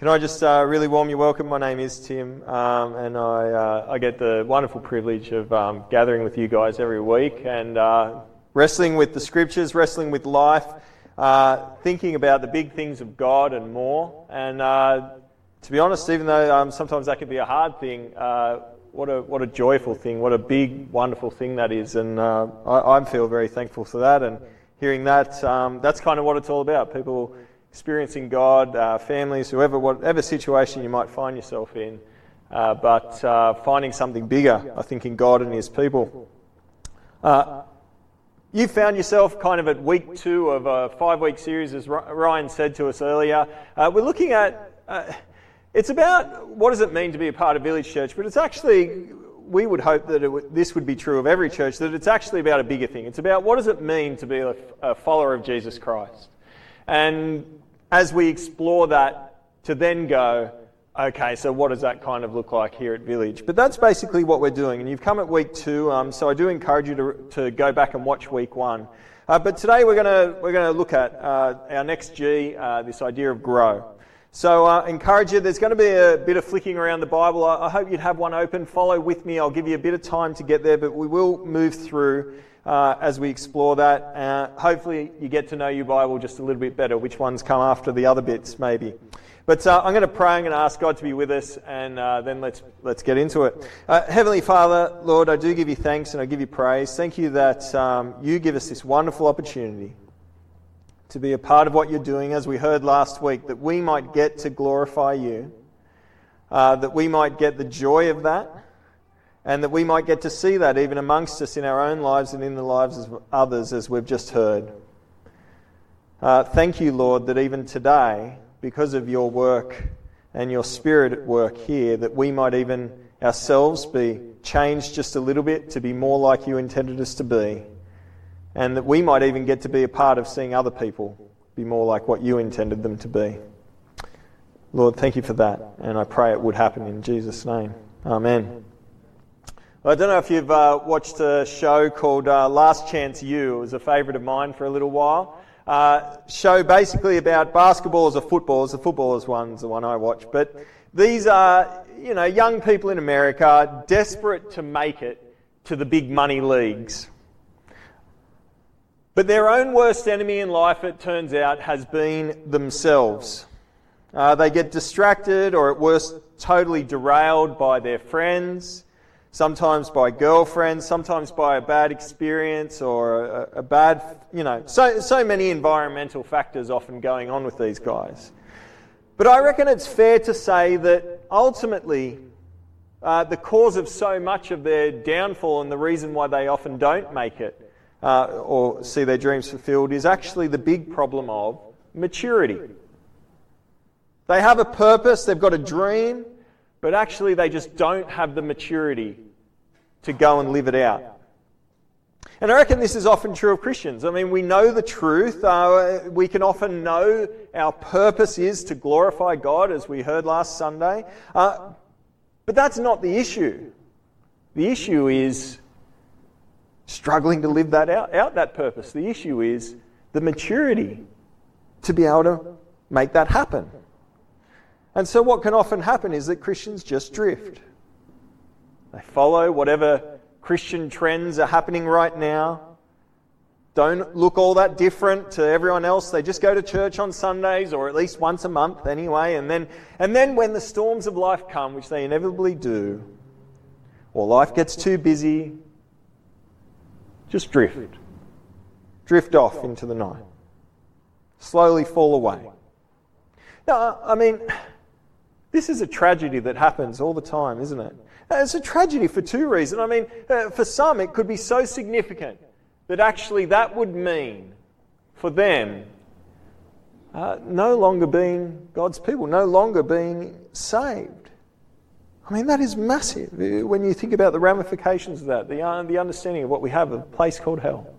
Can I just really warm you welcome? My name is Tim, and I get the wonderful privilege of gathering with you guys every week and wrestling with the scriptures, wrestling with life, thinking about the big things of God and more. And to be honest, even though sometimes that can be a hard thing, what a joyful thing, what a big, wonderful thing that is. And I feel very thankful for that. And hearing that, that's kind of what it's all about. People experiencing God, families, whatever situation you might find yourself in, but finding something bigger, I think, in God and His people. You found yourself kind of at week 2 of a 5-week series, as Ryan said to us earlier. We're looking at, it's about what does it mean to be a part of Village Church, but it's actually, we would hope that this would be true of every church, that it's actually about a bigger thing. It's about what does it mean to be a follower of Jesus Christ. And as we explore that, to then go, okay, so what does that kind of look like here at Village? But that's basically what we're doing. And you've come at week 2, so I do encourage you to go back and watch week 1. But today we're going to look at our next G, this idea of grow. So I encourage you, there's going to be a bit of flicking around the Bible. I hope you'd have one open. Follow with me. I'll give you a bit of time to get there, but we will move through as we explore that. Hopefully you get to know your Bible just a little bit better, which ones come after the other bits maybe. But I'm going to pray, I'm going to ask God to be with us, and then let's get into it. Heavenly Father, Lord, I do give you thanks and I give you praise. Thank you that you give us this wonderful opportunity to be a part of what you're doing, as we heard last week, that we might get to glorify you, that we might get the joy of that, and that we might get to see that even amongst us in our own lives and in the lives of others, as we've just heard. Thank you, Lord, that even today, because of your work and your Spirit at work here, that we might even ourselves be changed just a little bit to be more like you intended us to be, and that we might even get to be a part of seeing other people be more like what you intended them to be. Lord, thank you for that, and I pray it would happen in Jesus' name. Amen. Well, I don't know if you've watched a show called Last Chance U. It was a favourite of mine for a little while. Show basically about basketballers or footballers. The footballers one's the one I watch. But these are, young people in America desperate to make it to the big money leagues. But their own worst enemy in life, it turns out, has been themselves. They get distracted, or at worst, totally derailed by their friends, sometimes by girlfriends, sometimes by a bad experience or a bad, so many environmental factors often going on with these guys. But I reckon it's fair to say that ultimately the cause of so much of their downfall and the reason why they often don't make it or see their dreams fulfilled is actually the big problem of maturity. They have a purpose, they've got a dream, but actually they just don't have the maturity to go and live it out. And I reckon this is often true of Christians. I mean, we know the truth. We can often know our purpose is to glorify God, as we heard last Sunday. But that's not the issue. The issue is struggling to live that out that purpose. The issue is the maturity to be able to make that happen. And so what can often happen is that Christians just drift. They follow whatever Christian trends are happening right now. Don't look all that different to everyone else. They just go to church on Sundays, or at least once a month anyway. And then when the storms of life come, which they inevitably do, or life gets too busy, just drift. Drift off into the night. Slowly fall away. Now, I mean, this is a tragedy that happens all the time, isn't it? It's a tragedy for 2 reasons. I mean, for some it could be so significant that actually that would mean for them no longer being God's people, no longer being saved. I mean, that is massive when you think about the ramifications of that, the understanding of what we have, a place called hell.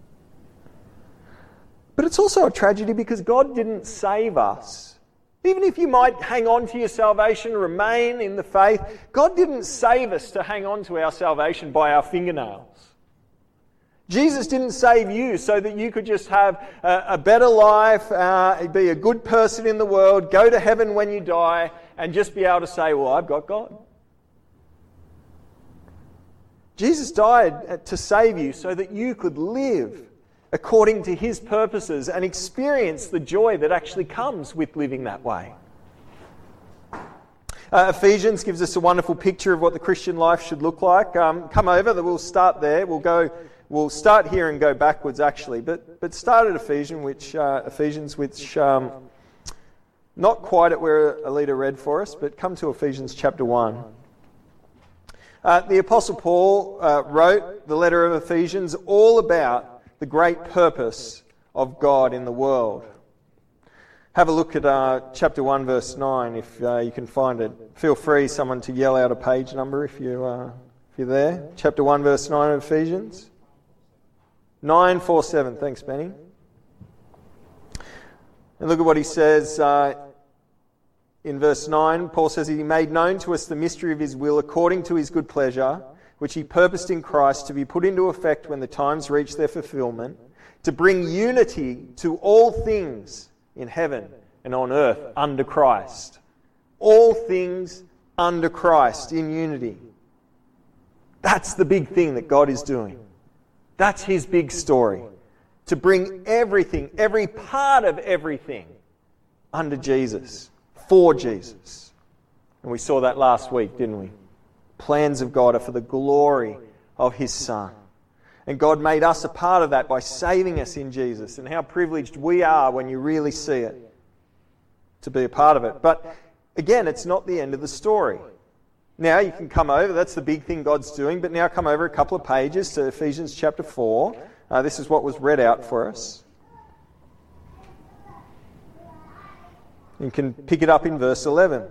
But it's also a tragedy because God didn't save us. Even if you might hang on to your salvation, remain in the faith, God didn't save us to hang on to our salvation by our fingernails. Jesus didn't save you so that you could just have a better life, be a good person in the world, go to heaven when you die, and just be able to say, well, I've got God. Jesus died to save you so that you could live according to his purposes and experience the joy that actually comes with living that way. Ephesians gives us a wonderful picture of what the Christian life should look like. Come over, we'll start there. We'll start here and go backwards actually, but start at Ephesians, which not quite at where Alita read for us, but come to Ephesians chapter 1. The Apostle Paul wrote the letter of Ephesians all about the great purpose of God in the world. Have a look at chapter 1 verse 9 if you can find it. Feel free someone to yell out a page number if you're there. Chapter 1 verse 9 of Ephesians. 947. Thanks, Benny. And look at what he says in verse 9. Paul says, he made known to us the mystery of his will according to his good pleasure, which he purposed in Christ to be put into effect when the times reach their fulfillment, to bring unity to all things in heaven and on earth under Christ. All things under Christ in unity. That's the big thing that God is doing. That's his big story. To bring everything, every part of everything under Jesus, for Jesus. And we saw that last week, didn't we? Plans of God are for the glory of his Son. And God made us a part of that by saving us in Jesus. And how privileged we are when you really see it, to be a part of it. But again, it's not the end of the story. Now you can come over, that's the big thing God's doing, but now come over a couple of pages to Ephesians chapter 4. This is what was read out for us. You can pick it up in verse 11.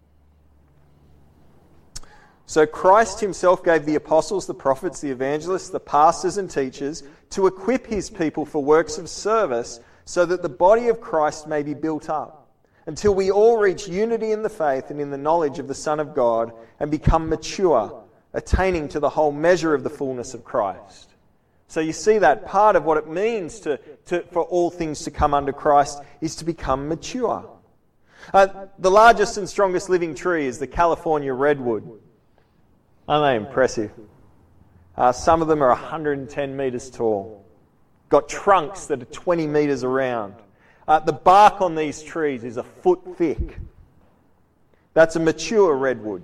So Christ himself gave the apostles, the prophets, the evangelists, the pastors and teachers to equip his people for works of service so that the body of Christ may be built up until we all reach unity in the faith and in the knowledge of the Son of God and become mature, attaining to the whole measure of the fullness of Christ. So you see that part of what it means for all things to come under Christ is to become mature. The largest and strongest living tree is the California redwood. Aren't they impressive? Some of them are 110 metres tall. Got trunks that are 20 metres around. The bark on these trees is a foot thick. That's a mature redwood.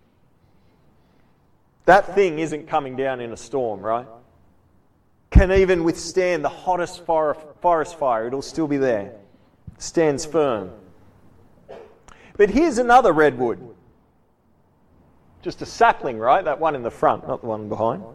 That thing isn't coming down in a storm, right? Can even withstand the hottest forest fire. It'll still be there. Stands firm. But here's another redwood. Just a sapling, right? That one in the front, not the one behind.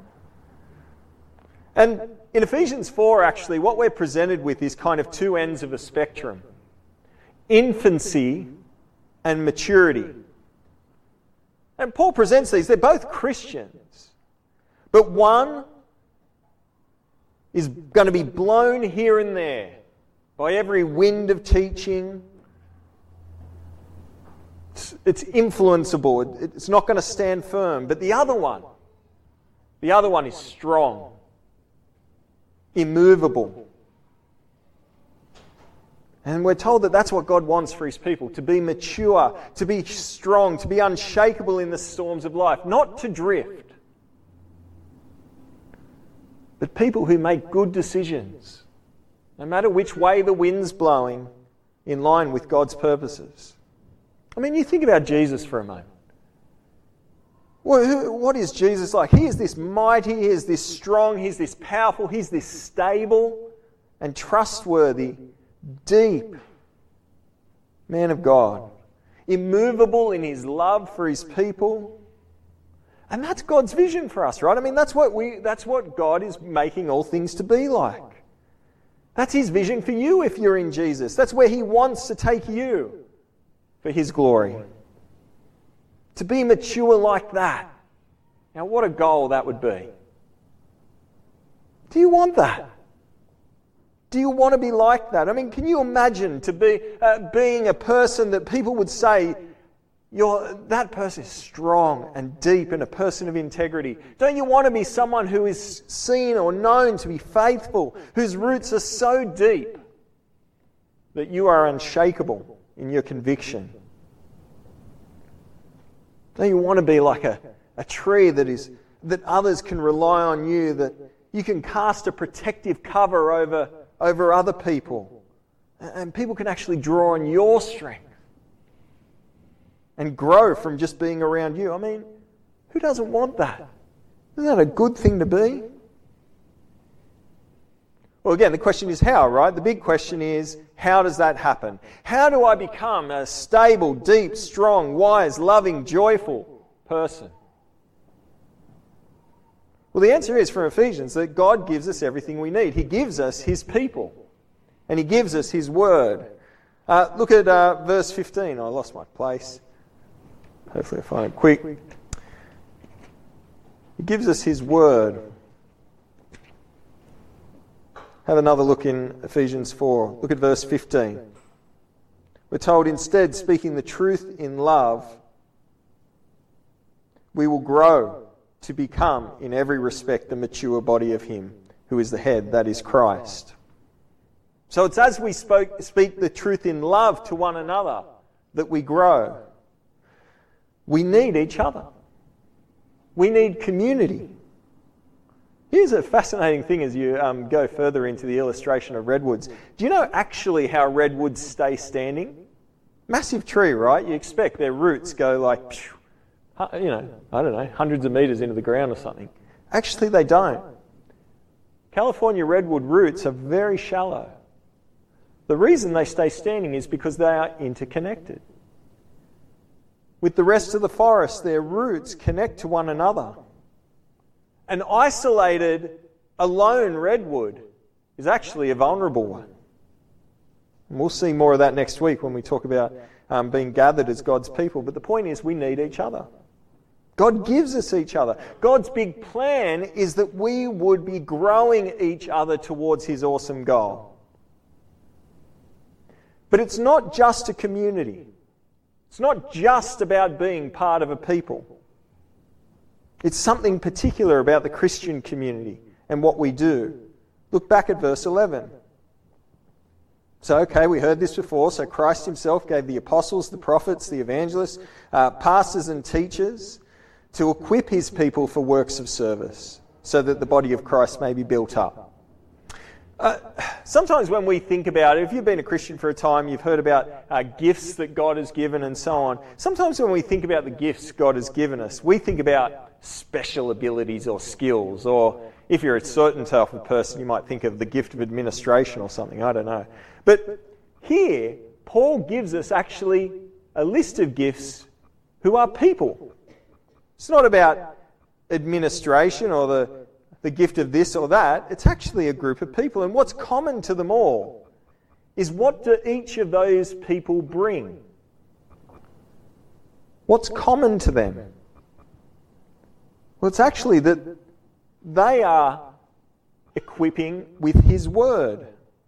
And in Ephesians 4, actually, what we're presented with is kind of two ends of a spectrum. Infancy and maturity. And Paul presents these. They're both Christians. But one is going to be blown here and there by every wind of teaching. It's influenceable. It's not going to stand firm. But the other one is strong, immovable. And we're told that that's what God wants for his people, to be mature, to be strong, to be unshakable in the storms of life, not to drift, but people who make good decisions, no matter which way the wind's blowing, in line with God's purposes. I mean, you think about Jesus for a moment. What is Jesus like? He is this mighty, he is this strong, he's this powerful, he's this stable and trustworthy, deep man of God. Immovable in his love for his people. And that's God's vision for us, right? I mean, that's what God is making all things to be like. That's his vision for you if you're in Jesus. That's where he wants to take you for his glory. To be mature like that. Now, what a goal that would be. Do you want that? Do you want to be like that? I mean, can you imagine to be being a person that people would say, that person is strong and deep and a person of integrity? Don't you want to be someone who is seen or known to be faithful, whose roots are so deep that you are unshakable in your conviction? Don't you want to be like a tree that others can rely on you, that you can cast a protective cover over other people, and people can actually draw on your strength and grow from just being around you? I mean, who doesn't want that? Isn't that a good thing to be? Well, again, the question is how, right? The big question is, how does that happen? How do I become a stable, deep, strong, wise, loving, joyful person? Well, the answer is from Ephesians that God gives us everything we need. He gives us His people, and He gives us His word. Look at verse 15. I lost my place. Hopefully I find it quick. He gives us His word. Have another look in Ephesians 4. Look at verse 15. We're told, instead, speaking the truth in love, we will grow to become, in every respect, the mature body of Him who is the head, that is Christ. So it's as we speak the truth in love to one another that we grow. We need each other. We need community. Here's a fascinating thing as you go further into the illustration of redwoods. Do you know actually how redwoods stay standing? Massive tree, right? You expect their roots go like, I don't know, hundreds of metres into the ground or something. Actually, they don't. California redwood roots are very shallow. The reason they stay standing is because they are interconnected. With the rest of the forest, their roots connect to one another. An isolated, alone redwood is actually a vulnerable one. And we'll see more of that next week when we talk about being gathered as God's people. But the point is, we need each other. God gives us each other. God's big plan is that we would be growing each other towards His awesome goal. But it's not just a community. It's not just about being part of a people. It's something particular about the Christian community and what we do. Look back at verse 11. So, we heard this before. So Christ Himself gave the apostles, the prophets, the evangelists, pastors and teachers to equip His people for works of service so that the body of Christ may be built up. Sometimes when we think about it, if you've been a Christian for a time, you've heard about gifts that God has given and so on. Sometimes when we think about the gifts God has given us, we think about special abilities or skills, or if you're a certain type of person, you might think of the gift of administration or something, I don't know. But here, Paul gives us actually a list of gifts who are people. It's not about administration or the gift of this or that. It's actually a group of people. And what's common to them all is, what do each of those people bring? What's common to them? Well, it's actually that they are equipping with His word.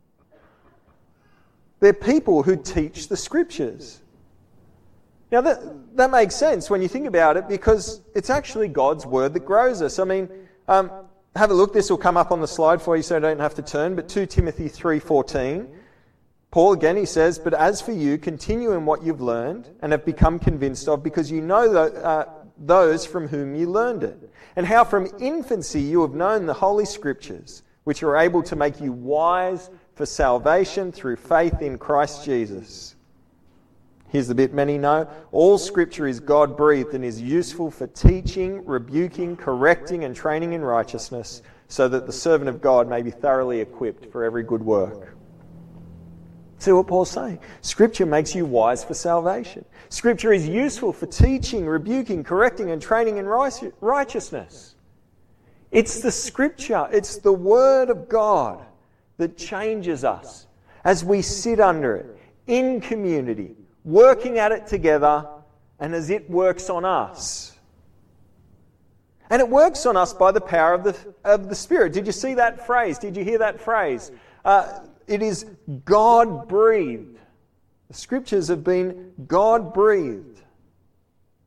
They're people who teach the Scriptures. Now that makes sense when you think about it, because it's actually God's word that grows us. I mean, have a look. This will come up on the slide for you so I don't have to turn. But 2 Timothy 3:14, Paul again, he says, "But as for you, continue in what you've learned and have become convinced of, because you know those from whom you learned it, and how from infancy you have known the Holy Scriptures, which are able to make you wise for salvation through faith in Christ Jesus." Here's the bit many know. All Scripture is God-breathed and is useful for teaching, rebuking, correcting and training in righteousness, so that the servant of God may be thoroughly equipped for every good work. See what Paul's saying? Scripture makes you wise for salvation. Scripture is useful for teaching, rebuking, correcting and training in righteousness. It's the Scripture, it's the Word of God that changes us as we sit under it, in community, working at it together, and as it works on us. And it works on us by the power of the Spirit. Did you see that phrase? Did you hear that phrase? It is God-breathed. The Scriptures have been God-breathed.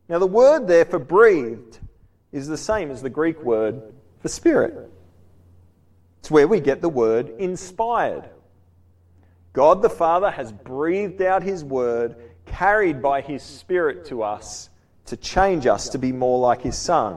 Now the word there for breathed is the same as the Greek word for spirit. It's where we get the word inspired. God the Father has breathed out his word, carried by his Spirit to us, to change us to be more like his Son.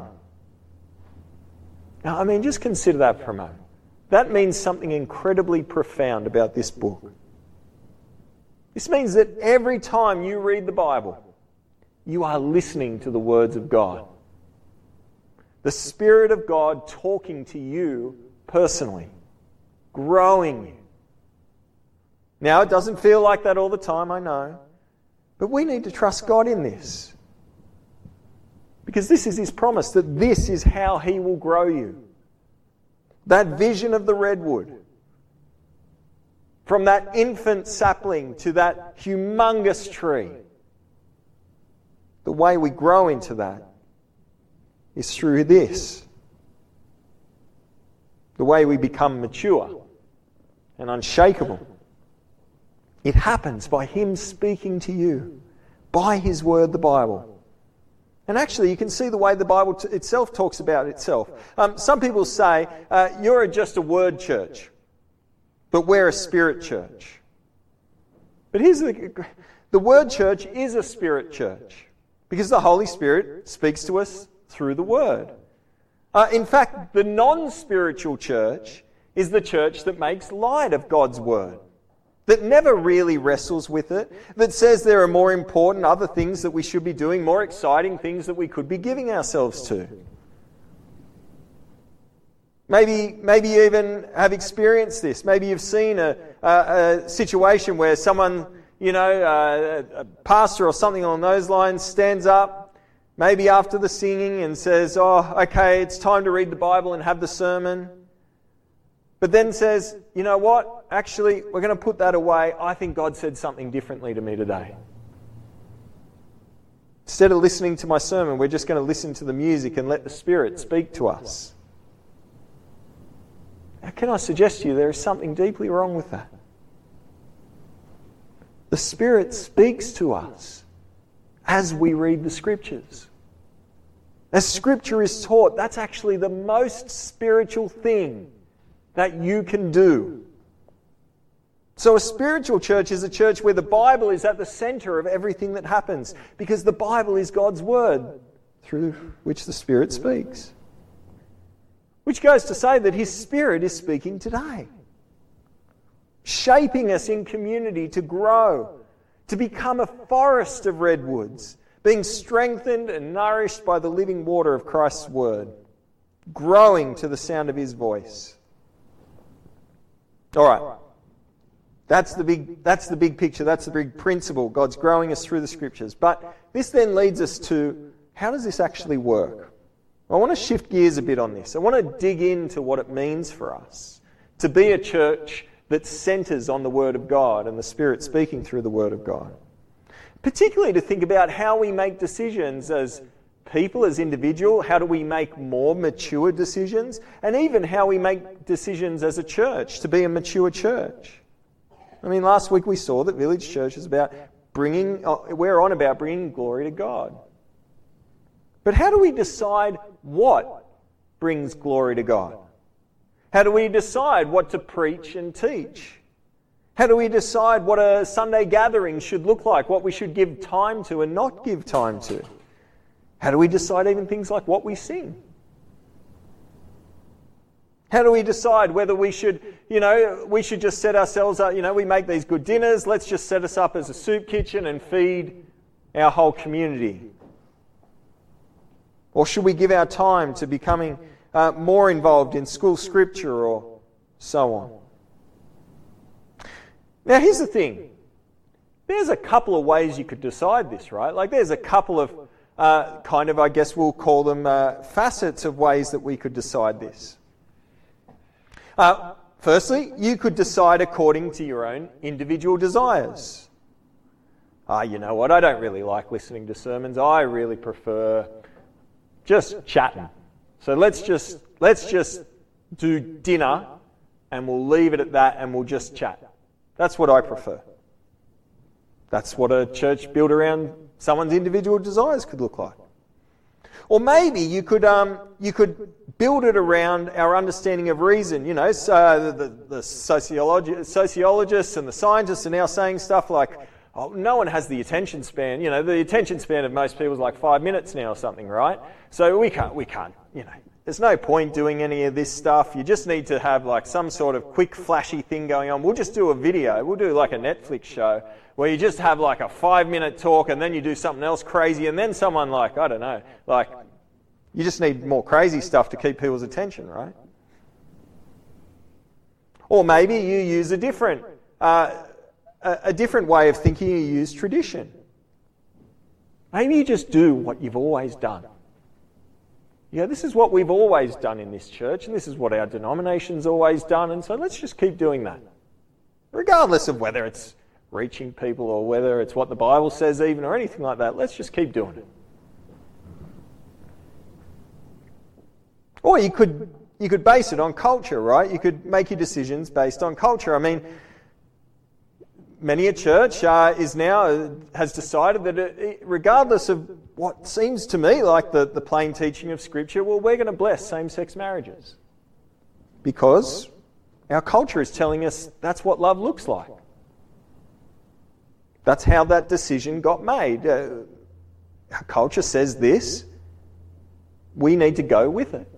Now, just consider that for a moment. That means something incredibly profound about this book. This means that every time you read the Bible, you are listening to the words of God. The Spirit of God talking to you personally, growing you. Now, it doesn't feel like that all the time, I know. But we need to trust God in this. Because this is his promise, that this is how he will grow you. That vision of the redwood, from that infant sapling to that humongous tree, the way we grow into that is through this. The way we become mature and unshakable. It happens by him speaking to you, by his word, the Bible. And actually, you can see the way the Bible itself talks about itself. Some people say, you're just a word church, but we're a spirit church. But here's the word church is a spirit church, because the Holy Spirit speaks to us through the word. In fact, the non-spiritual church is the church that makes light of God's word, that never really wrestles with it, that says there are more important other things that we should be doing, more exciting things that we could be giving ourselves to. Maybe you even have experienced this. Maybe you've seen a situation where someone, a pastor or something along those lines stands up, maybe after the singing, and says, okay, it's time to read the Bible and have the sermon. But then says, you know what? Actually, we're going to put that away. I think God said something differently to me today. Instead of listening to my sermon, we're just going to listen to the music and let the Spirit speak to us. Now, can I suggest to you there is something deeply wrong with that? The Spirit speaks to us as we read the Scriptures. As Scripture is taught, that's actually the most spiritual thing that you can do. So a spiritual church is a church where the Bible is at the center of everything that happens, because the Bible is God's word through which the Spirit speaks. Which goes to say that his Spirit is speaking today, shaping us in community to grow, to become a forest of redwoods, being strengthened and nourished by the living water of Christ's word, growing to the sound of his voice. All right, that's the big picture, that's the big principle. God's growing us through the Scriptures. But this then leads us to, how does this actually work? I want to shift gears a bit on this. I want to dig into what it means for us to be a church that centres on the Word of God and the Spirit speaking through the Word of God. Particularly to think about how we make decisions as people, as individuals, how do we make more mature decisions, and even how we make decisions as a church to be a mature church. Last week we saw that Village Church is about bringing glory to God. But how do we decide what brings glory to God? How do we decide what to preach and teach? How do we decide what a Sunday gathering should look like, what we should give time to and not give time to? How do we decide even things like what we sing? How do we decide whether we should just set ourselves up, we make these good dinners, let's just set us up as a soup kitchen and feed our whole community? Or should we give our time to becoming more involved in school scripture or so on? Now here's the thing. There's a couple of ways you could decide this, right? There's a couple of I guess we'll call them facets of ways that we could decide this. Firstly, you could decide according to your own individual desires. You know what, I don't really like listening to sermons. I really prefer just chatting. So let's just do dinner and we'll leave it at that and we'll just chat. That's what I prefer. That's what a church built around someone's individual desires could look like. Or maybe you could build it around our understanding of reason. You know, so the sociologists and the scientists are now saying stuff like, oh, no one has the attention span. You know, the attention span of most people is like 5 minutes now or something, right? So we can't, you know, there's no point doing any of this stuff. You just need to have like some sort of quick flashy thing going on. We'll just do a video. We'll do like a Netflix show where you just have like a 5-minute talk and then you do something else crazy and then someone like, I don't know, like you just need more crazy stuff to keep people's attention, right? Or maybe you use a different way of thinking. You use tradition. Maybe you just do what you've always done. Yeah, this is what we've always done in this church, and this is what our denomination's always done, and so let's just keep doing that. Regardless of whether it's reaching people or whether it's what the Bible says even or anything like that, let's just keep doing it. Or you could base it on culture, right? You could make your decisions based on culture. I mean, many a church has decided that regardless of what seems to me like the plain teaching of Scripture, well, we're going to bless same-sex marriages. Because our culture is telling us that's what love looks like. That's how that decision got made. Our culture says this. We need to go with it.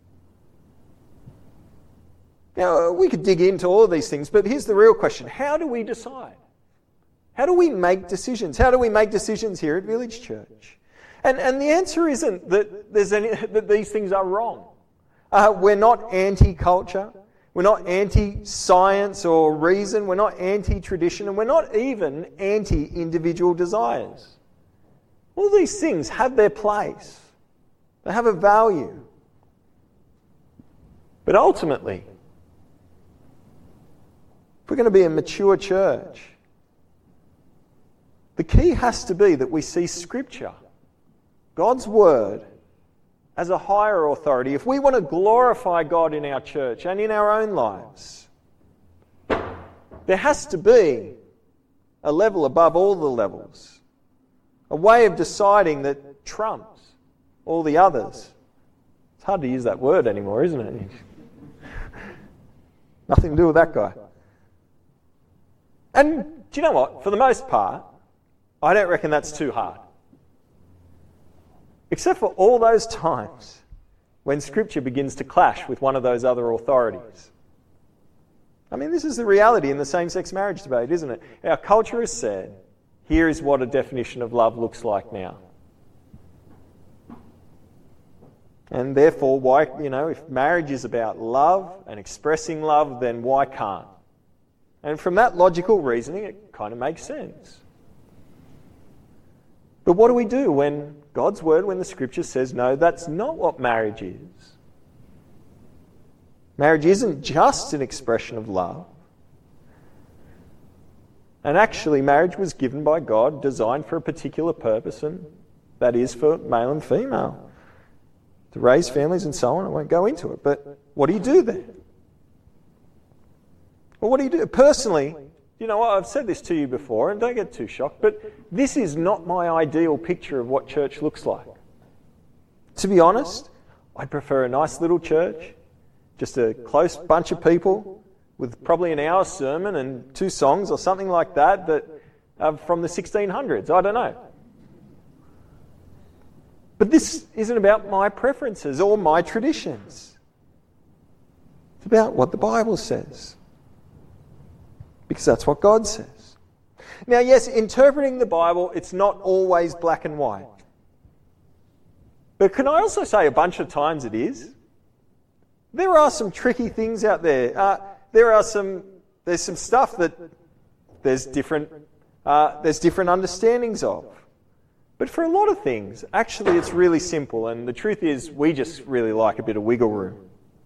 Now, we could dig into all of these things, but here's the real question. How do we decide? How do we make decisions? How do we make decisions here at Village Church? And the answer isn't that that these things are wrong. We're not anti-culture. We're not anti-science or reason. We're not anti-tradition. And we're not even anti-individual desires. All these things have their place. They have a value. But ultimately, if we're going to be a mature church, the key has to be that we see Scripture, God's Word, as a higher authority. If we want to glorify God in our church and in our own lives, there has to be a level above all the levels, a way of deciding that trumps all the others. It's hard to use that word anymore, isn't it? Nothing to do with that guy. And do you know what? For the most part, I don't reckon that's too hard. Except for all those times when Scripture begins to clash with one of those other authorities. I mean, this is the reality in the same-sex marriage debate, isn't it? Our culture has said, here is what a definition of love looks like now. And therefore, why, if marriage is about love and expressing love, then why can't? And from that logical reasoning, it kind of makes sense. But what do we do when God's Word, when the Scripture says, no, that's not what marriage is? Marriage isn't just an expression of love. And actually, marriage was given by God, designed for a particular purpose, and that is for male and female, to raise families and so on. I won't go into it. But what do you do then? Well, what do you do? Personally, you know what, I've said this to you before, and don't get too shocked, but this is not my ideal picture of what church looks like. To be honest, I'd prefer a nice little church, just a close bunch of people with probably an hour sermon and 2 songs or something like that from the 1600s. I don't know. But this isn't about my preferences or my traditions. It's about what the Bible says. Because that's what God says. Now, yes, interpreting the Bible, it's not always black and white. But can I also say a bunch of times it is? There are some tricky things out there. There's some stuff that there's different understandings of. But for a lot of things, actually it's really simple. And the truth is, we just really like a bit of wiggle room.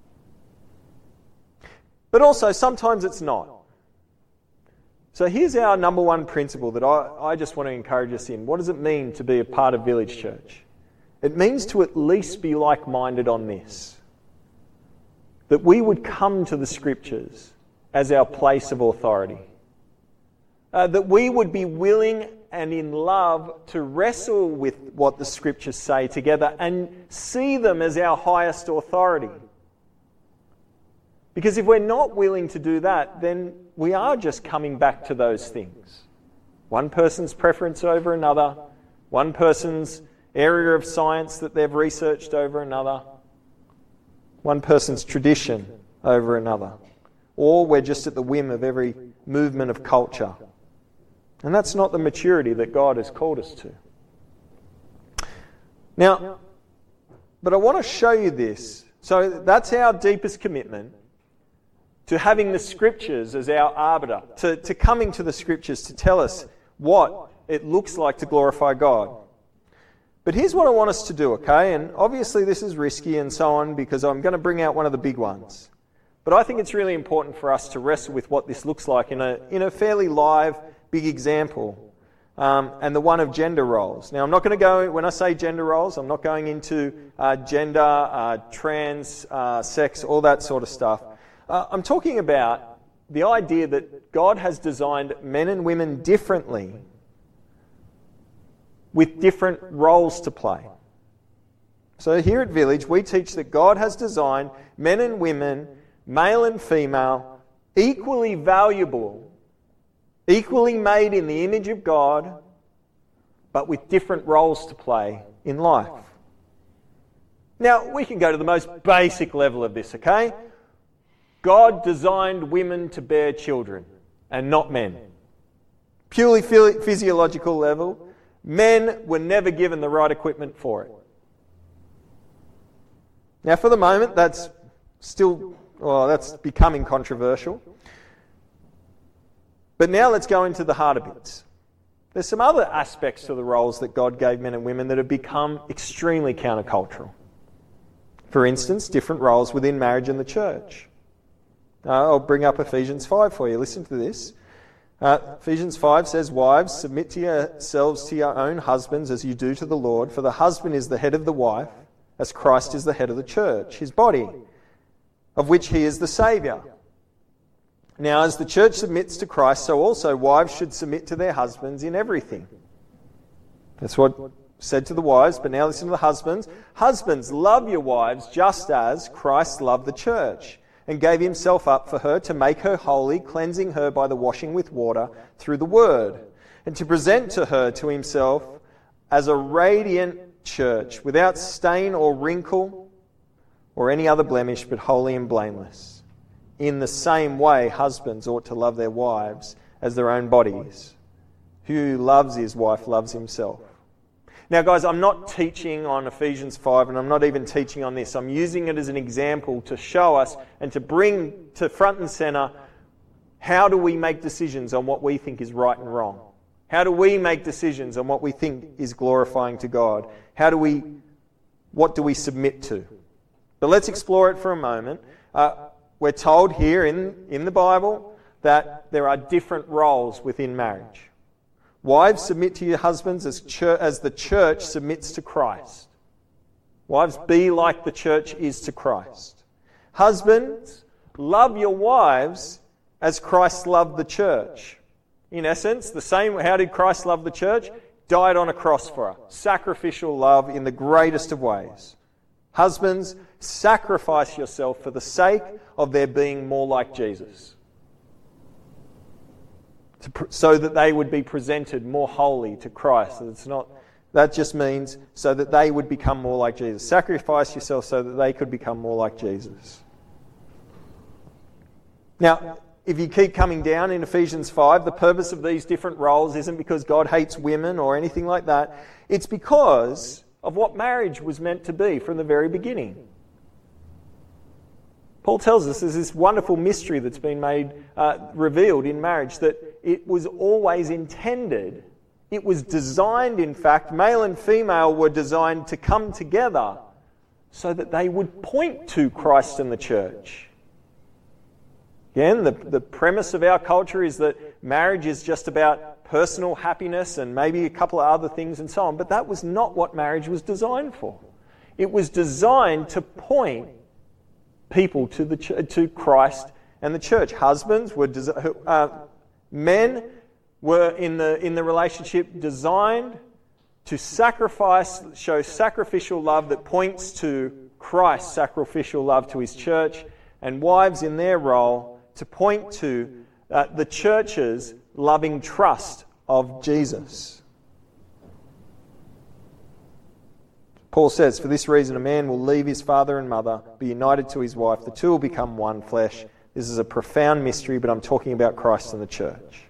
But also, sometimes it's not. So here's our number one principle that I just want to encourage us in. What does it mean to be a part of Village Church? It means to at least be like-minded on this. That we would come to the Scriptures as our place of authority. That we would be willing and in love to wrestle with what the Scriptures say together and see them as our highest authority. Because if we're not willing to do that, then we are just coming back to those things. One person's preference over another, one person's area of science that they've researched over another, one person's tradition over another. Or we're just at the whim of every movement of culture. And that's not the maturity that God has called us to. Now, but I want to show you this. So that's our deepest commitment, to having the Scriptures as our arbiter, to coming to the Scriptures to tell us what it looks like to glorify God. But here's what I want us to do, okay? And obviously this is risky and so on, because I'm going to bring out one of the big ones. But I think it's really important for us to wrestle with what this looks like in a fairly live, big example, and the one of gender roles. Now, I'm not going to go, when I say gender roles, I'm not going into gender, trans, sex, all that sort of stuff. I'm talking about the idea that God has designed men and women differently with different roles to play. So here at Village, we teach that God has designed men and women, male and female, equally valuable, equally made in the image of God, but with different roles to play in life. Now, we can go to the most basic level of this, okay? God designed women to bear children and not men. Purely physiological level, men were never given the right equipment for it. Now, for the moment, that's becoming controversial. But now let's go into the harder bits. There's some other aspects to the roles that God gave men and women that have become extremely countercultural. For instance, different roles within marriage and the church. I'll bring up Ephesians 5 for you. Listen to this. Ephesians 5 says, "Wives, submit to yourselves to your own husbands as you do to the Lord, for the husband is the head of the wife, as Christ is the head of the church, his body, of which he is the Saviour. Now, as the church submits to Christ, so also wives should submit to their husbands in everything." That's what said to the wives, but now listen to the husbands. "Husbands, love your wives just as Christ loved the church and gave himself up for her to make her holy, cleansing her by the washing with water through the word, and to present to her to himself as a radiant church, without stain or wrinkle or any other blemish, but holy and blameless. In the same way, husbands ought to love their wives as their own bodies. Who loves his wife loves himself." Now, guys, I'm not teaching on Ephesians 5, and I'm not even teaching on this. I'm using it as an example to show us and to bring to front and centre, how do we make decisions on what we think is right and wrong? How do we make decisions on what we think is glorifying to God? What do we submit to? But let's explore it for a moment. We're told here in the Bible that there are different roles within marriage. Wives, submit to your husbands as the church submits to Christ. Wives, be like the church is to Christ. Husbands, love your wives as Christ loved the church. In essence, the same. How did Christ love the church? Died on a cross for her. Sacrificial love in the greatest of ways. Husbands, sacrifice yourself for the sake of their being more like Jesus, so that they would be presented more holy to Christ. That just means so that they would become more like Jesus. Sacrifice yourself so that they could become more like Jesus. Now, if you keep coming down in Ephesians 5, the purpose of these different roles isn't because God hates women or anything like that. It's because of what marriage was meant to be from the very beginning. Paul tells us there's this wonderful mystery that's been revealed in marriage, that it was always intended, it was designed, in fact, male and female were designed to come together so that they would point to Christ and the church. Again, the premise of our culture is that marriage is just about personal happiness and maybe a couple of other things and so on, but that was not what marriage was designed for. It was designed to point people to Christ and the church. Husbands men were in the relationship designed to show sacrificial love that points to Christ's sacrificial love to his church, and wives in their role to point to the church's loving trust of Jesus. Paul says, for this reason a man will leave his father and mother, be united to his wife, the two will become one flesh. This is a profound mystery, but I'm talking about Christ and the church.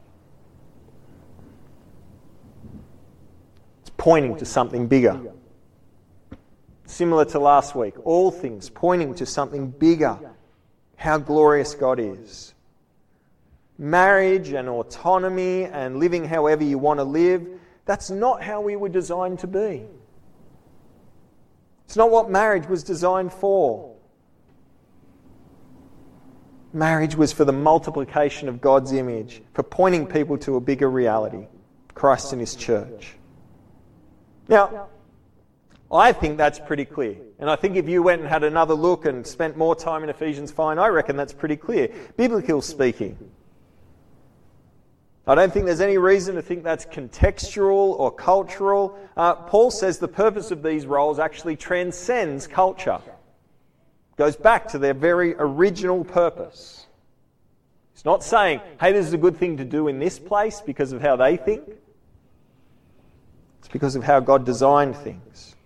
It's pointing to something bigger. Similar to last week, all things pointing to something bigger. How glorious God is. Marriage and autonomy and living however you want to live, that's not how we were designed to be. It's not what marriage was designed for. Marriage was for the multiplication of God's image, for pointing people to a bigger reality, Christ and his church. Now, I think that's pretty clear. And I think if you went and had another look and spent more time in Ephesians 5, I reckon that's pretty clear, biblically speaking. I don't think there's any reason to think that's contextual or cultural. Paul says the purpose of these roles actually transcends culture. Goes back to their very original purpose. It's not saying, hey, this is a good thing to do in this place because of how they think. It's because of how God designed things.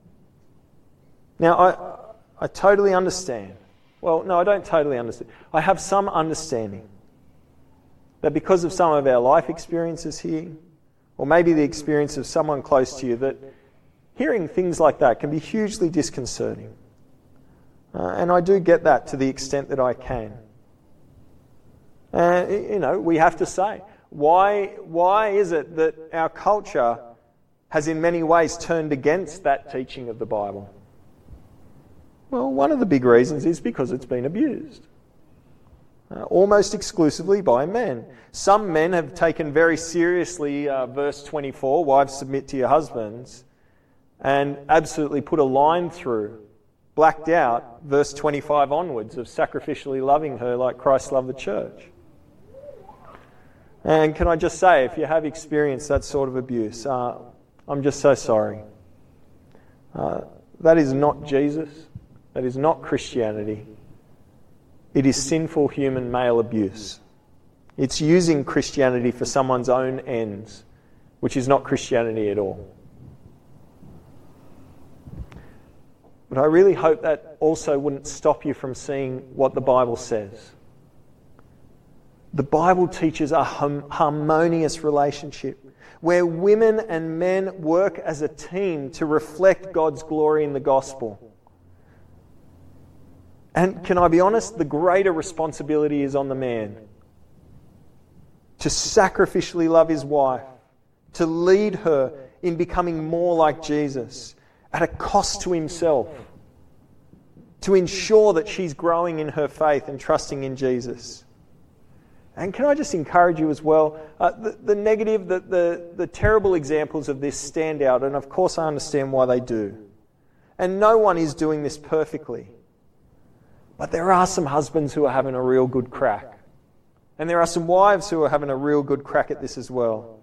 Now, I totally understand. Well, no, I don't totally understand. I have some understanding that because of some of our life experiences here, or maybe the experience of someone close to you, that hearing things like that can be hugely disconcerting. And I do get that to the extent that I can. We have to say, why is it that our culture has in many ways turned against that teaching of the Bible? Well, one of the big reasons is because it's been abused. Almost exclusively by men. Some men have taken very seriously verse 24, wives submit to your husbands, and absolutely put a line through, blacked out verse 25 onwards of sacrificially loving her like Christ loved the church. And can I just say, if you have experienced that sort of abuse, I'm just so sorry. That is not Jesus. That is not Christianity. It is sinful human male abuse. It's using Christianity for someone's own ends, which is not Christianity at all. But I really hope that also wouldn't stop you from seeing what the Bible says. The Bible teaches a harmonious relationship where women and men work as a team to reflect God's glory in the gospel. And can I be honest? The greater responsibility is on the man to sacrificially love his wife, to lead her in becoming more like Jesus at a cost to himself, to ensure that she's growing in her faith and trusting in Jesus. And can I just encourage you as well, the negative, the terrible examples of this stand out, and of course I understand why they do. And no one is doing this perfectly. But there are some husbands who are having a real good crack. And there are some wives who are having a real good crack at this as well.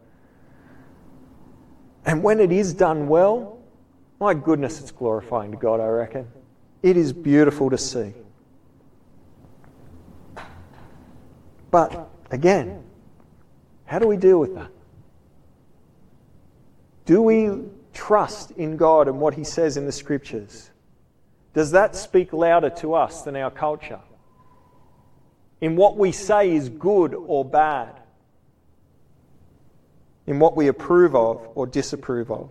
And when it is done well, my goodness, it's glorifying to God, I reckon. It is beautiful to see. But, again, how do we deal with that? Do we trust in God and what He says in the Scriptures? Does that speak louder to us than our culture? In what we say is good or bad? In what we approve of or disapprove of?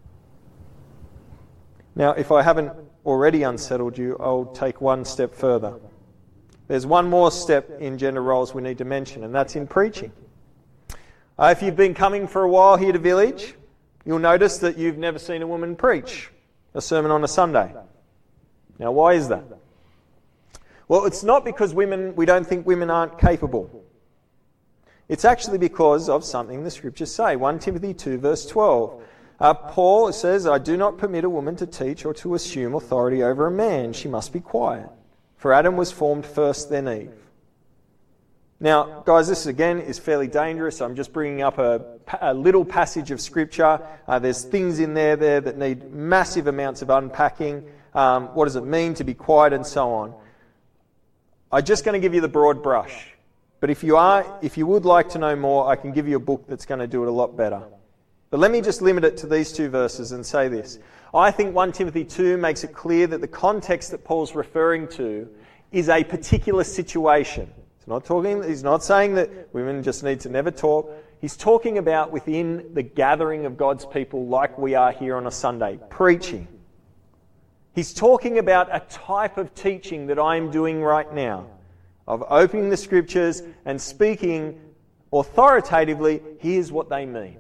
Now, if I haven't already unsettled you, I'll take one step further. There's one more step in gender roles we need to mention, and that's in preaching. If you've been coming for a while here to Village, you'll notice that you've never seen a woman preach a sermon on a Sunday. Now, why is that? Well, it's not because we don't think women aren't capable. It's actually because of something the Scriptures say. 1 Timothy 2 verse 12. Paul says, I do not permit a woman to teach or to assume authority over a man. She must be quiet. For Adam was formed first, then Eve. Now, guys, this again is fairly dangerous. I'm just bringing up a little passage of Scripture. There's things in there that need massive amounts of unpacking. What does it mean to be quiet and so on? I'm just going to give you the broad brush. But if you would like to know more, I can give you a book that's going to do it a lot better. But let me just limit it to these two verses and say this. I think 1 Timothy 2 makes it clear that the context that Paul's referring to is a particular situation. He's not saying that women just need to never talk. He's talking about within the gathering of God's people like we are here on a Sunday, preaching. He's talking about a type of teaching that I'm doing right now, of opening the Scriptures and speaking authoritatively, here's what they mean.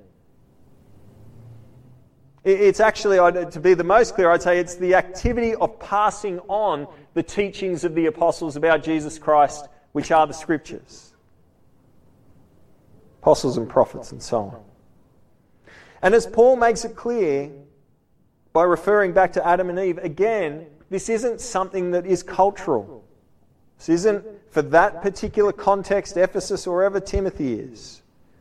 It's actually, to be the most clear, I'd say it's the activity of passing on the teachings of the apostles about Jesus Christ, which are the Scriptures. Apostles and prophets and so on. And as Paul makes it clear, by referring back to Adam and Eve, again, this isn't something that is cultural. This isn't for that particular context, Ephesus or wherever Timothy is.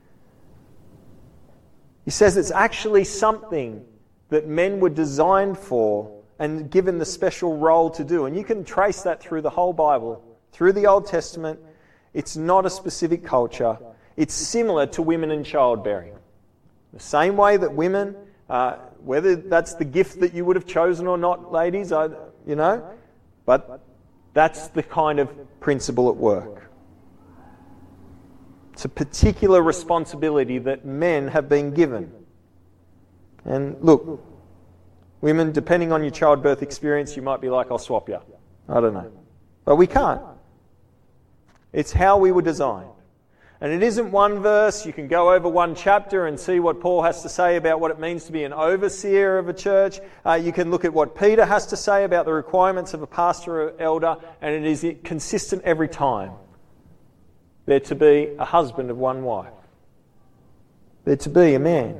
He says it's actually something that men were designed for and given the special role to do. And you can trace that through the whole Bible. Through the Old Testament, it's not a specific culture. It's similar to women and childbearing. The same way that women, whether that's the gift that you would have chosen or not, ladies, but that's the kind of principle at work. It's a particular responsibility that men have been given. And look, women, depending on your childbirth experience, you might be like, I'll swap you. I don't know. But we can't. It's how we were designed. And it isn't one verse. You can go over one chapter and see what Paul has to say about what it means to be an overseer of a church. You can look at what Peter has to say about the requirements of a pastor or elder, and it is consistent every time. They're to be a husband of one wife. They're to be a man.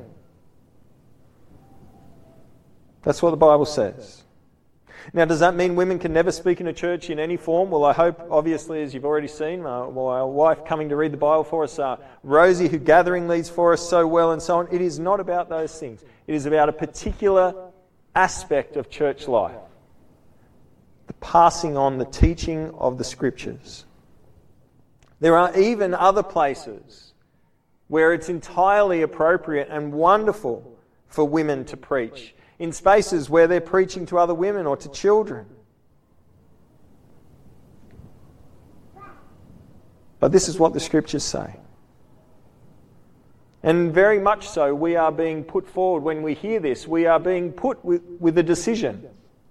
That's what the Bible says. Now, does that mean women can never speak in a church in any form? Well, I hope, obviously, as you've already seen, our wife coming to read the Bible for us, Rosie, who gathering leads for us so well and so on. It is not about those things. It is about a particular aspect of church life. The passing on, the teaching of the Scriptures. There are even other places where it's entirely appropriate and wonderful for women to preach, in spaces where they're preaching to other women or to children. But this is what the Scriptures say. And very much so, we are being put forward when we hear this. We are being put with a decision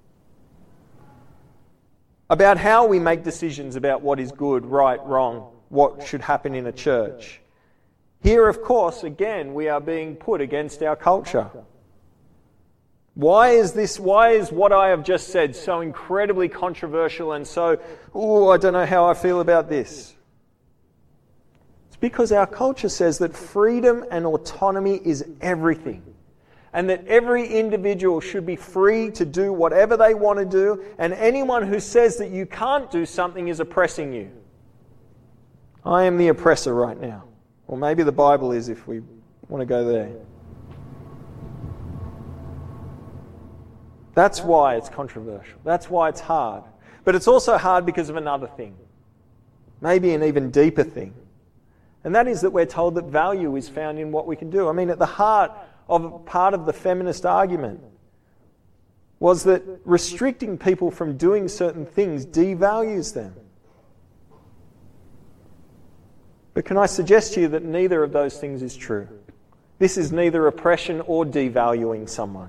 about how we make decisions about what is good, right, wrong, what should happen in a church. Here, of course, again, we are being put against our culture. Why is what I have just said so incredibly controversial and so, I don't know how I feel about this? It's because our culture says that freedom and autonomy is everything, and that every individual should be free to do whatever they want to do, and anyone who says that you can't do something is oppressing you. I am the oppressor right now. Or maybe the Bible is, if we want to go there. That's why it's controversial. That's why it's hard. But it's also hard because of another thing. Maybe an even deeper thing. And that is that we're told that value is found in what we can do. I mean, at the heart of part of the feminist argument was that restricting people from doing certain things devalues them. But can I suggest to you that neither of those things is true? This is neither oppression or devaluing someone.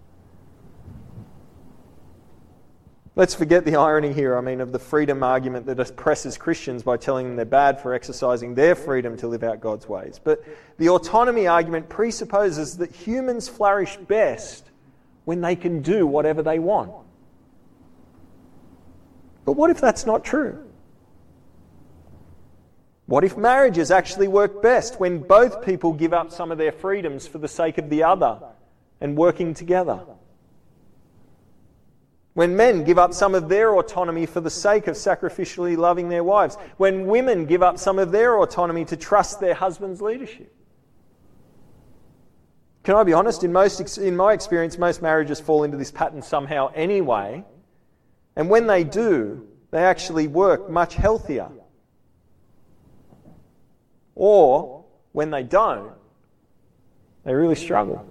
Let's forget the irony here, of the freedom argument that oppresses Christians by telling them they're bad for exercising their freedom to live out God's ways. But the autonomy argument presupposes that humans flourish best when they can do whatever they want. But what if that's not true? What if marriages actually work best when both people give up some of their freedoms for the sake of the other and working together? When men give up some of their autonomy for the sake of sacrificially loving their wives. When women give up some of their autonomy to trust their husband's leadership. Can I be honest? In my experience, most marriages fall into this pattern somehow anyway. And when they do, they actually work much healthier. Or, when they don't, they really struggle.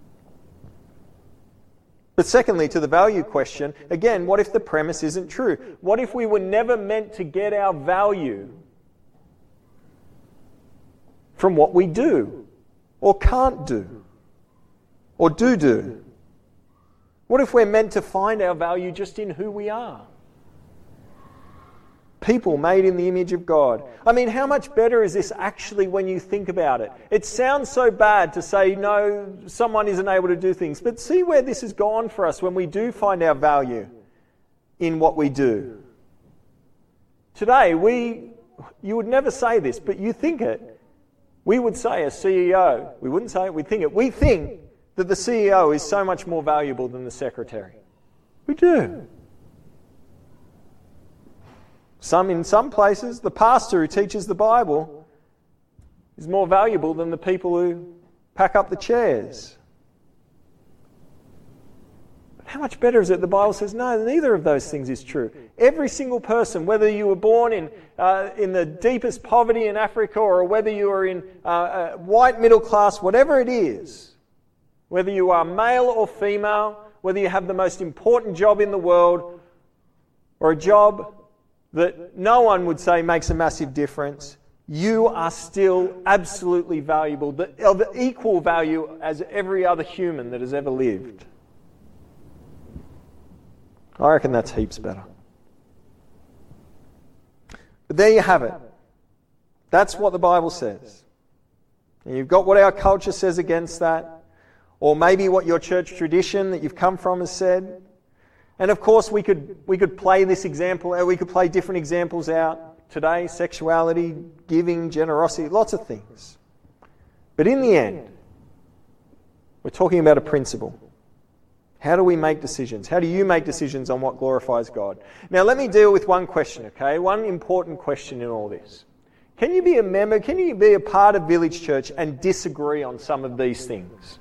But secondly, to the value question, again, what if the premise isn't true? What if we were never meant to get our value from what we do, or can't do, or do? What if we're meant to find our value just in who we are? People made in the image of God. I mean, how much better is this actually when you think about it? It sounds so bad to say, no, someone isn't able to do things. But see where this has gone for us when we do find our value in what we do. Today, you would never say this, but you think it. We would say a CEO. We wouldn't say it, we'd think it. We think that the CEO is so much more valuable than the secretary. We do. In some places, the pastor who teaches the Bible is more valuable than the people who pack up the chairs. But how much better is it? The Bible says, no, neither of those things is true. Every single person, whether you were born in the deepest poverty in Africa or whether you are in white middle class, whatever it is, whether you are male or female, whether you have the most important job in the world or a job that no one would say makes a massive difference, you are still absolutely valuable, of equal value as every other human that has ever lived. I reckon that's heaps better. But there you have it. That's what the Bible says. And you've got what our culture says against that, or maybe what your church tradition that you've come from has said. And of course, we could play this example, we could play different examples out today: sexuality, giving, generosity, lots of things. But in the end, we're talking about a principle. How do we make decisions? How do you make decisions on what glorifies God? Now, let me deal with one question, okay? One important question in all this. Can you be a member, can you be a part of Village Church and disagree on some of these things?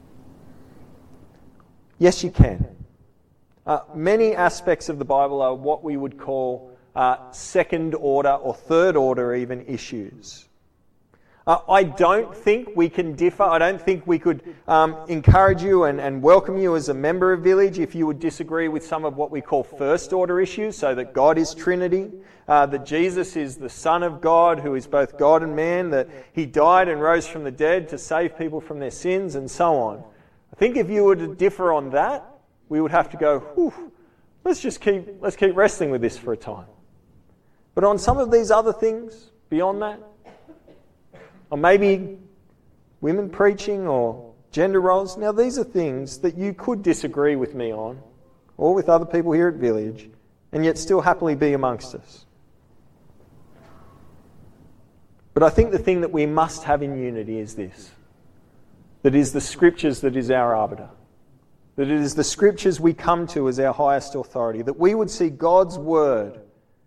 Yes, you can. Many aspects of the Bible are what we would call second order or third order even issues. I don't think we can differ. I don't think we could encourage you and welcome you as a member of Village if you would disagree with some of what we call first order issues, so that God is Trinity, that Jesus is the Son of God who is both God and man, that He died and rose from the dead to save people from their sins and so on. I think if you were to differ on that, we would have to go, let's keep wrestling with this for a time. But on some of these other things, beyond that, or maybe women preaching or gender roles, now these are things that you could disagree with me on, or with other people here at Village, and yet still happily be amongst us. But I think the thing that we must have in unity is this: that is the Scriptures that is our arbiter. That it is the Scriptures we come to as our highest authority. That we would see God's Word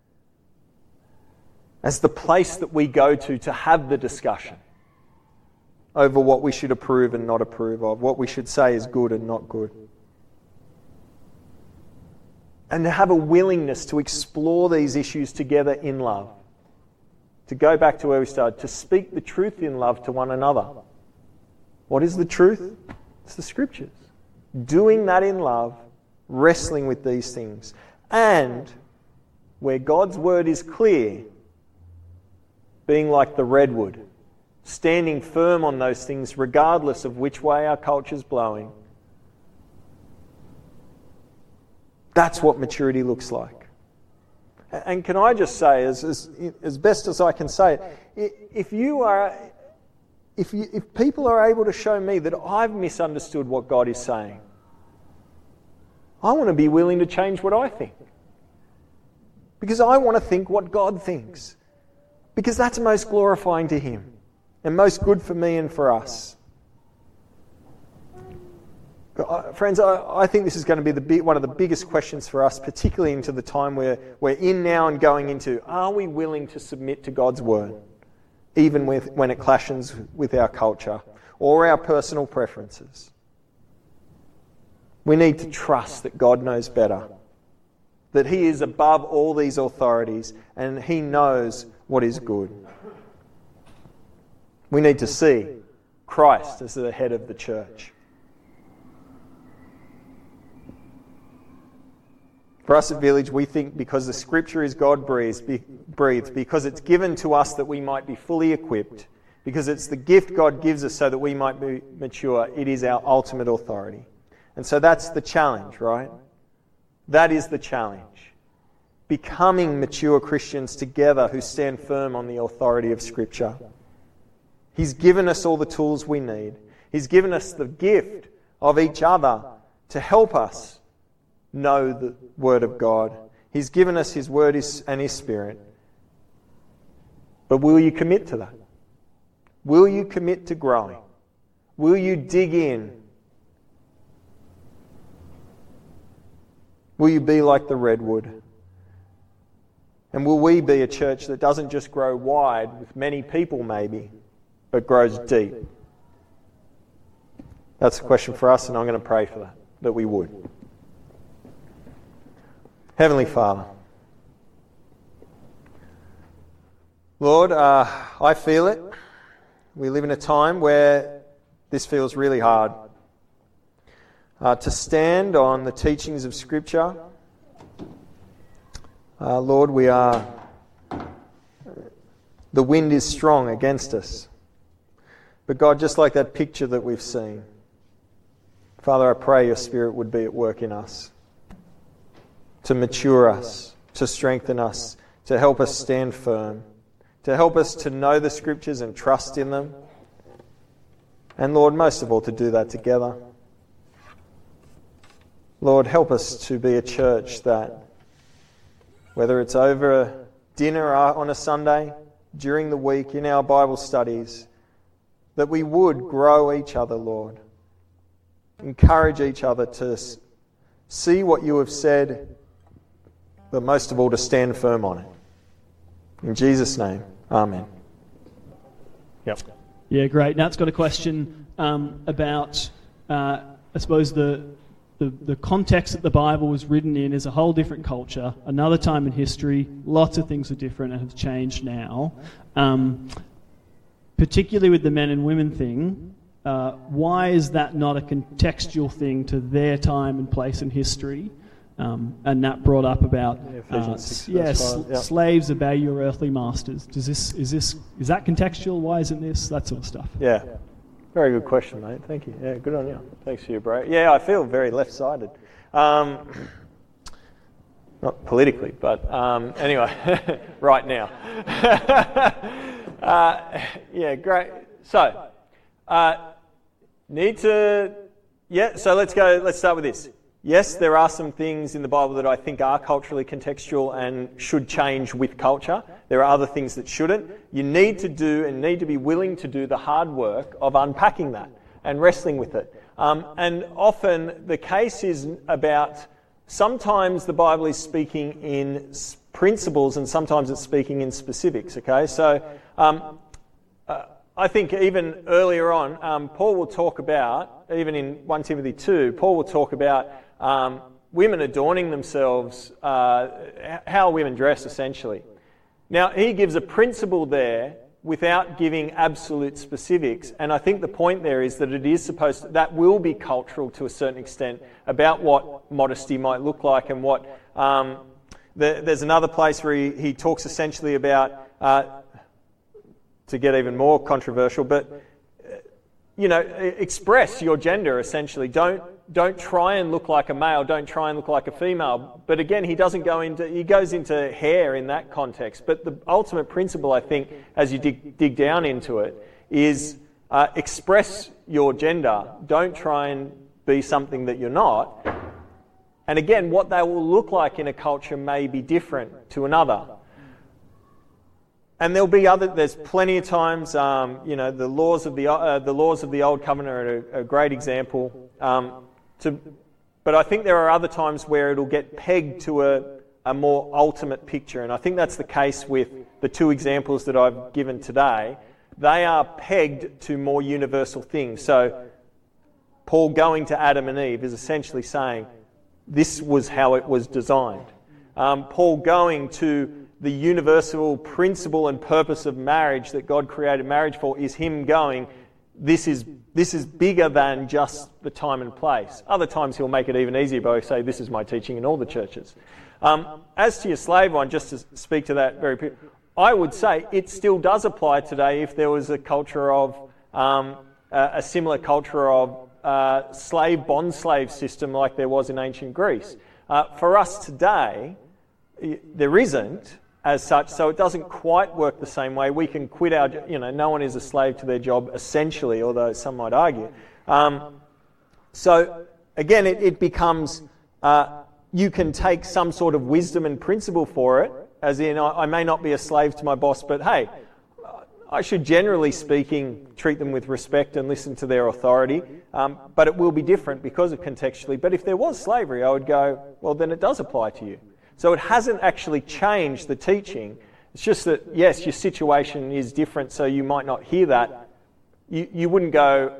as the place that we go to have the discussion over what we should approve and not approve of, what we should say is good and not good. And to have a willingness to explore these issues together in love. To go back to where we started, to speak the truth in love to one another. What is the truth? It's the Scriptures. Doing that in love, wrestling with these things. And where God's Word is clear, being like the redwood, standing firm on those things regardless of which way our culture's blowing. That's what maturity looks like. And can I just say, as best as I can say it, if people are able to show me that I've misunderstood what God is saying, I want to be willing to change what I think. Because I want to think what God thinks. Because that's most glorifying to Him and most good for me and for us. Friends, I think this is going to be one of the biggest questions for us, particularly into the time we're in now and going into. Are we willing to submit to God's word, even when it clashes with our culture or our personal preferences? We need to trust that God knows better, that He is above all these authorities and He knows what is good. We need to see Christ as the head of the church. For us at Village, we think because the Scripture is God-breathed, because it's given to us that we might be fully equipped, because it's the gift God gives us so that we might be mature, it is our ultimate authority. And so that's the challenge, right? That is the challenge. Becoming mature Christians together who stand firm on the authority of Scripture. He's given us all the tools we need. He's given us the gift of each other to help us know the Word of God. He's given us His Word and His Spirit. But will you commit to that? Will you commit to growing? Will you dig in? Will you be like the redwood? And will we be a church that doesn't just grow wide with many people maybe, but grows deep? That's a question for us, and I'm going to pray for that we would. Heavenly Father, Lord, I feel it. We live in a time where this feels really hard. To stand on the teachings of Scripture, Lord, the wind is strong against us. But God, just like that picture that we've seen, Father, I pray your Spirit would be at work in us, to mature us, to strengthen us, to help us stand firm, to help us to know the Scriptures and trust in them. And Lord, most of all, to do that together. Lord, help us to be a church that, whether it's over dinner on a Sunday, during the week, in our Bible studies, that we would grow each other, Lord. Encourage each other to see what you have said, but most of all, to stand firm on it. In Jesus' name, amen. Yep. Yeah, great. Nat's got a question about, I suppose, the context that the Bible was written in is a whole different culture, another time in history. Lots of things are different and have changed now. Particularly with the men and women thing, why is that not a contextual thing to their time and place in history? And Nat brought up about slaves, obey your earthly masters. Is that contextual? Why isn't this? That sort of stuff. Yeah. Very good question, mate. Thank you. Yeah, good on you. Thanks for your break. Yeah, I feel very left-sided. Not politically, but anyway, right now. Yeah, great. So, so let's start with this. Yes, there are some things in the Bible that I think are culturally contextual and should change with culture. There are other things that shouldn't. You need to be willing to do the hard work of unpacking that and wrestling with it. And often the case is about, sometimes the Bible is speaking in principles and sometimes it's speaking in specifics, okay? So I think even earlier on, Paul will talk about, even in 1 Timothy 2, Paul will talk about women adorning themselves, how women dress essentially. Now, he gives a principle there without giving absolute specifics, and I think the point there is that it is that will be cultural to a certain extent about what modesty might look like and what... there's another place where he talks essentially about, to get even more controversial, but express your gender essentially. Don't try and look like a male, don't try and look like a female. But again, he goes into hair in that context. But the ultimate principle, I think, as you dig down into it, is express your gender. Don't try and be something that you're not. And again, what they will look like in a culture may be different to another. And there's plenty of times, the laws of the Old Covenant are a great example. But I think there are other times where it'll get pegged to a more ultimate picture. And I think that's the case with the two examples that I've given today. They are pegged to more universal things. So Paul going to Adam and Eve is essentially saying this was how it was designed. Paul going to the universal principle and purpose of marriage that God created marriage for is him going, this is bigger than just the time and place. Other times he'll make it even easier by saying, this is my teaching in all the churches. As to your slave one, just to speak to that very, I would say it still does apply today if there was a culture of, a similar culture of bond-slave system like there was in ancient Greece. For us today, there isn't as such, so it doesn't quite work the same way. We can quit our, no one is a slave to their job essentially, although some might argue. So again, it becomes, you can take some sort of wisdom and principle for it, as in I may not be a slave to my boss, but hey, I should generally speaking treat them with respect and listen to their authority, but it will be different because of contextually. But if there was slavery, I would go, well, then it does apply to you. So it hasn't actually changed the teaching. It's just that, yes, your situation is different, so you might not hear that. You wouldn't go,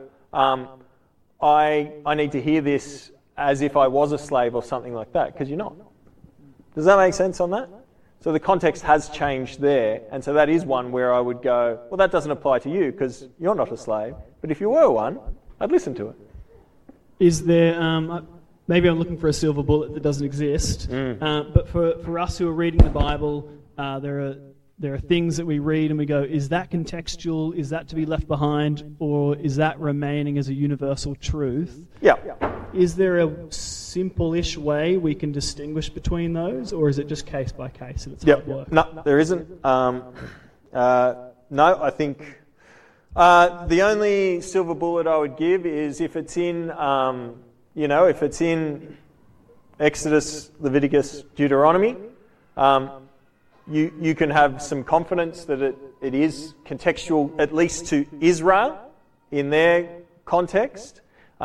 I need to hear this as if I was a slave or something like that, because you're not. Does that make sense on that? So the context has changed there, and so that is one where I would go, well, that doesn't apply to you because you're not a slave, but if you were one, I'd listen to it. Is there, maybe I'm looking for a silver bullet that doesn't exist, but for us who are reading the Bible, there are things that we read and we go, is that contextual, is that to be left behind, or is that remaining as a universal truth? Yeah. Is there a simple-ish way we can distinguish between those, or is it just case by case and it's hard work? No, there isn't. No, I think the only silver bullet I would give is if it's in, if it's in Exodus, Leviticus, Deuteronomy, you can have some confidence that it is contextual, at least to Israel in their context.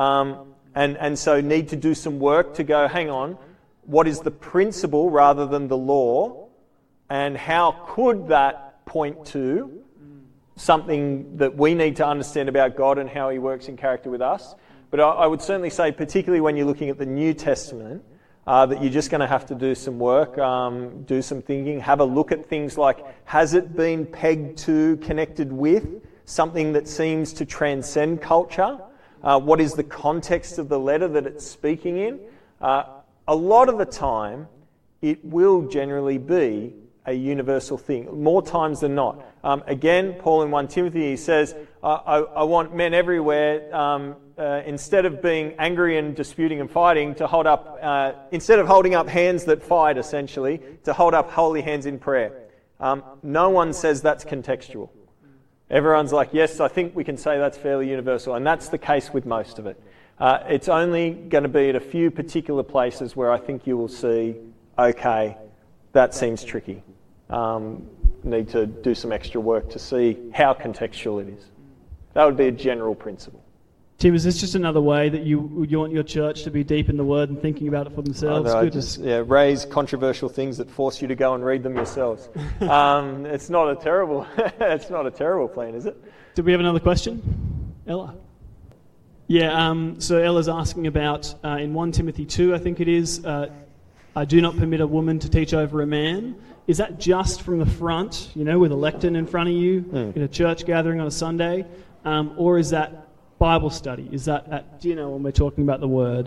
And so need to do some work to go, hang on, what is the principle rather than the law? And how could that point to something that we need to understand about God and how he works in character with us? But I would certainly say, particularly when you're looking at the New Testament, that you're just going to have to do some work, do some thinking, have a look at things like, has it been pegged to, connected with something that seems to transcend culture? What is the context of the letter that it's speaking in? A lot of the time, it will generally be a universal thing, more times than not. Again, Paul in 1 Timothy, he says, I want men everywhere, instead of being angry and disputing and fighting, to hold up, instead of holding up hands that fight, essentially, to hold up holy hands in prayer. No one says that's contextual. Everyone's like, yes, I think we can say that's fairly universal, and that's the case with most of it. It's only going to be at a few particular places where I think you will see, okay, that seems tricky. Need to do some extra work to see how contextual it is. That would be a general principle. Tim, is this just another way that you want your church to be deep in the Word and thinking about it for themselves? Raise controversial things that force you to go and read them yourselves. It's not a terrible plan, is it? Did we have another question? Ella? Yeah, so Ella's asking about, in 1 Timothy 2, I think it is, I do not permit a woman to teach over a man. Is that just from the front, with a lectern in front of you, in a church gathering on a Sunday? Or is that Bible study? Is that at dinner when we're talking about the Word?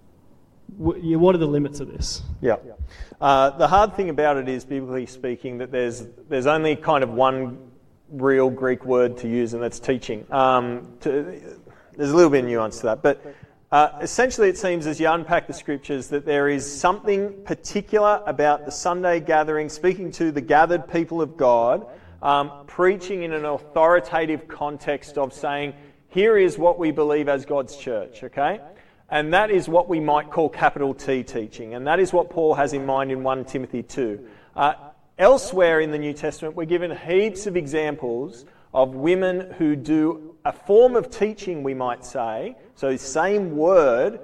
What are the limits of this? Yeah. The hard thing about it is, biblically speaking, that there's only kind of one real Greek word to use, and that's teaching. There's a little bit of nuance to that. But essentially it seems, as you unpack the Scriptures, that there is something particular about the Sunday gathering, speaking to the gathered people of God, preaching in an authoritative context of saying, here is what we believe as God's church, okay? And that is what we might call capital T teaching. And that is what Paul has in mind in 1 Timothy 2. Elsewhere in the New Testament, we're given heaps of examples of women who do a form of teaching, we might say, so same word,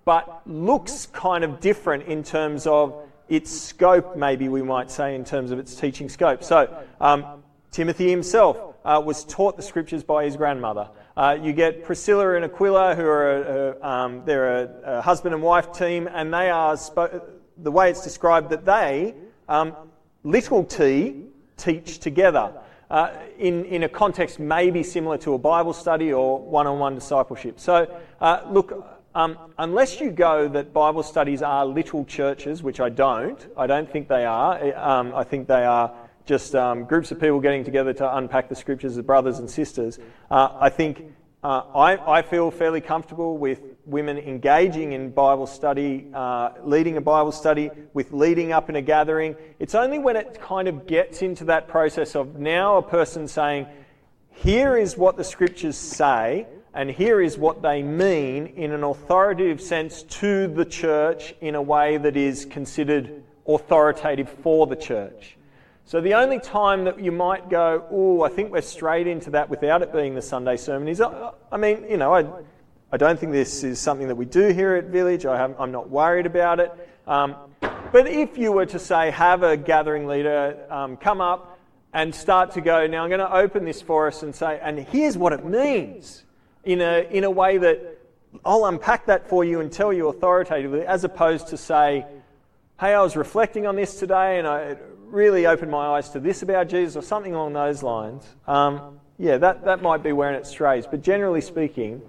but looks kind of different in terms of its scope, maybe we might say, in terms of its teaching scope. So Timothy himself was taught the Scriptures by his grandmother. You get Priscilla and Aquila, who are they're a husband and wife team, and they are the way it's described that they, little t, teach together in a context maybe similar to a Bible study or one-on-one discipleship. So look, unless you go that Bible studies are little churches, which I don't think they are. I think they are just groups of people getting together to unpack the Scriptures as brothers and sisters. I think I feel fairly comfortable with women engaging in Bible study, leading a Bible study, with leading up in a gathering. It's only when it kind of gets into that process of now a person saying, here is what the Scriptures say, and here is what they mean in an authoritative sense to the church in a way that is considered authoritative for the church. So the only time that you might go, oh, I think we're straight into that without it being the Sunday sermon is, I mean, you know, I don't think this is something that we do here at Village. I'm not worried about it. But if you were to say, have a gathering leader come up and start to go, now I'm going to open this for us and say, and here's what it means in a way that I'll unpack that for you and tell you authoritatively, as opposed to say, hey, I was reflecting on this today and I really opened my eyes to this about Jesus or something along those lines. That might be where it strays. But generally speaking,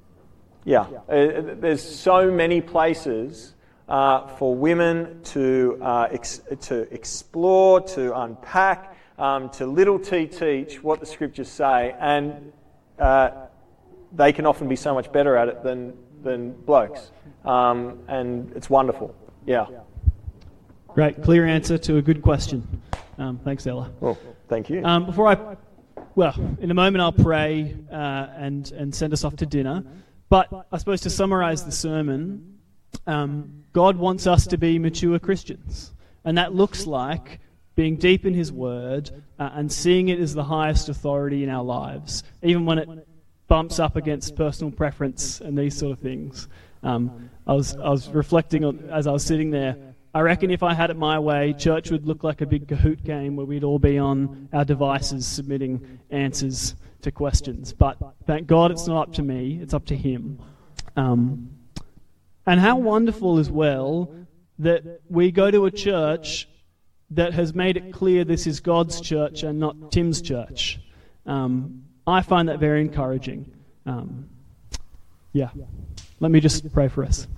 there's so many places for women to explore, to unpack, to little t teach what the Scriptures say, and they can often be so much better at it than blokes, and it's wonderful. Yeah. Great, clear answer to a good question. Thanks, Ella. Well, thank you. in a moment I'll pray and send us off to dinner. But I suppose to summarise the sermon, God wants us to be mature Christians. And that looks like being deep in His Word and seeing it as the highest authority in our lives, even when it bumps up against personal preference and these sort of things. I was reflecting on, as I was sitting there, I reckon if I had it my way, church would look like a big Kahoot game where we'd all be on our devices submitting answers to questions. But thank God it's not up to me, it's up to Him. And how wonderful as well that we go to a church that has made it clear this is God's church and not Tim's church. I find that very encouraging. Let me just pray for us.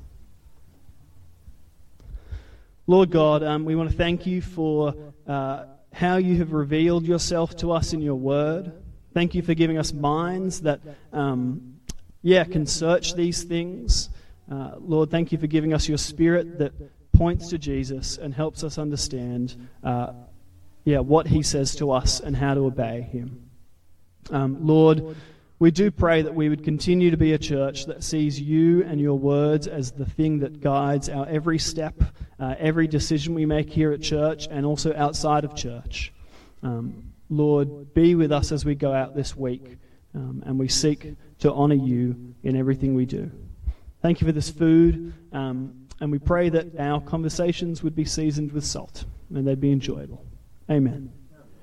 Lord God, we want to thank You for how You have revealed Yourself to us in Your Word. Thank You for giving us minds that, can search these things. Lord, thank You for giving us Your Spirit that points to Jesus and helps us understand, what He says to us and how to obey Him. Lord, we do pray that we would continue to be a church that sees You and Your words as the thing that guides our every step, every decision we make here at church and also outside of church. Lord, be with us as we go out this week, and we seek to honour You in everything we do. Thank You for this food, and we pray that our conversations would be seasoned with salt and they'd be enjoyable. Amen.